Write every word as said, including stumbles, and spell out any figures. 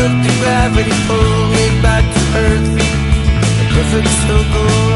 let the gravity pull me back to earth. A perfect circle